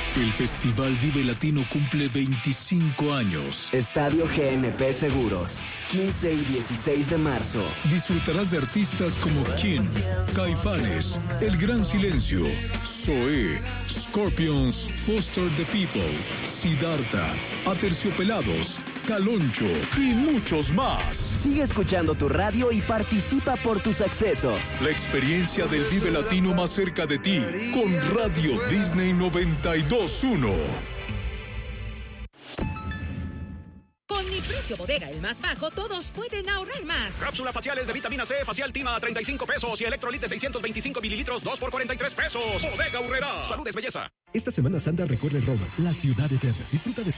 El Festival Vive Latino cumple 25 años. Estadio GNP Seguros, 15 y 16 de marzo. Disfrutarás de artistas como King, Caifanes, El Gran Silencio, Zoé, Scorpions, Foster the People, Siddhartha, Aterciopelados, Caloncho y muchos más. Sigue escuchando tu radio y participa por tus accesos. La experiencia del Vive Latino más cerca de ti con Radio Disney 92.1. Con mi precio bodega, el más bajo, todos pueden ahorrar más. Cápsulas faciales de vitamina C, facial Tina a 35 pesos y electrolit de 625 mililitros, 2 por 43 pesos. Bodega Aurrerá. Salud es belleza. Esta Semana Santa recorre Roma, la ciudad eterna. Disfruta de